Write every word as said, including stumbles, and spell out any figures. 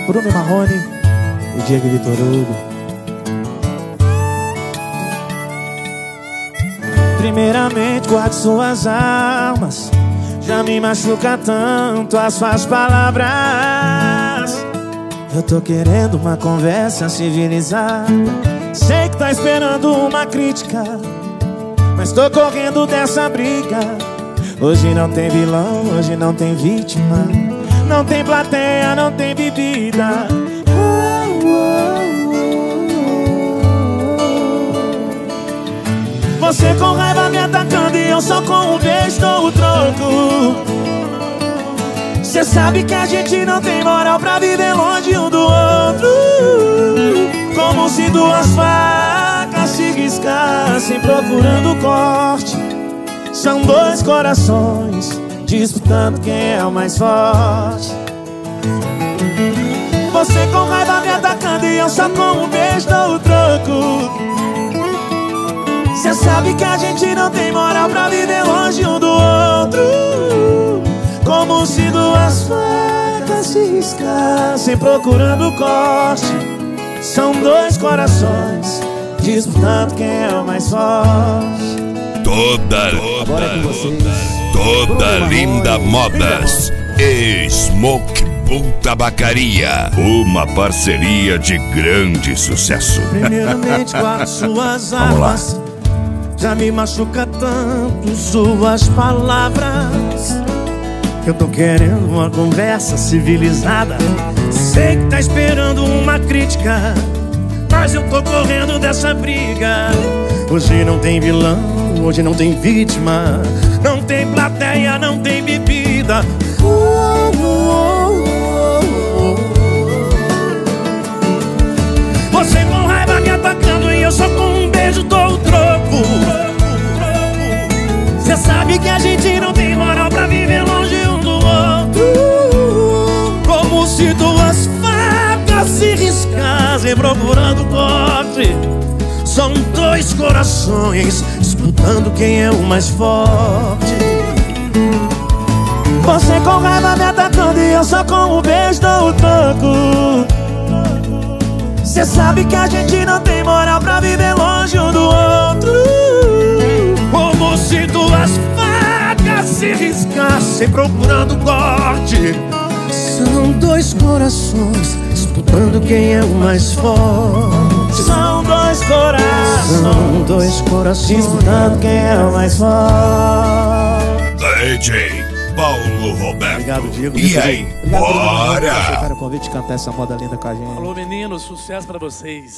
Bruno Marrone e Diego Vitor Hugo. Primeiramente, guarde suas armas. Já me machuca tanto as suas palavras. Eu tô querendo uma conversa civilizada. Sei que tá esperando uma crítica, mas tô correndo dessa briga. Hoje não tem vilão, hoje não tem vítima. Não tem plateia, não tem bebida. Você com raiva me atacando e eu só com um beijo dou o troco. Cê sabe que a gente não tem moral pra viver longe um do outro. Como se duas facas se riscassem procurando corte. São dois corações disputando quem é o mais forte. Você com raiva me atacando e eu só com um beijo dou o troco. Cê sabe que a gente não tem moral pra viver longe um do outro. Como se duas facas se riscassem procurando corte. São dois corações disputando quem é o mais forte. Toda, toda, toda linda modas. Smoke Bull Tabacaria, uma parceria de grande sucesso. Primeiramente, guarde suas armas. Já me machuca tanto suas palavras. Eu tô querendo uma conversa civilizada. Sei que tá esperando uma crítica, mas eu tô correndo dessa briga. Hoje não tem vilão, hoje não tem vítima. Não tem plateia, não tem bebida. Você com raiva me atacando e eu só com um beijo dou o troco. Cê sabe que a gente não tem moral pra viver longe um do outro. Como se duas facas se riscassem procurando corte. São dois corações disputando quem é o mais forte. Você com raiva me atacando e eu só com um beijo dou o toco. Cê sabe que a gente não tem moral pra viver longe um do outro. Como se duas facas se riscassem procurando corte. São dois corações disputando quem é o mais forte. São dois corações, São dois corações disputando quem é o mais forte. D J Paulo Roberto. Obrigado, Diego. E aí, Obrigado, bora! Aceitar o convite de cantar essa moda linda com a gente. Alô, meninos, sucesso pra vocês.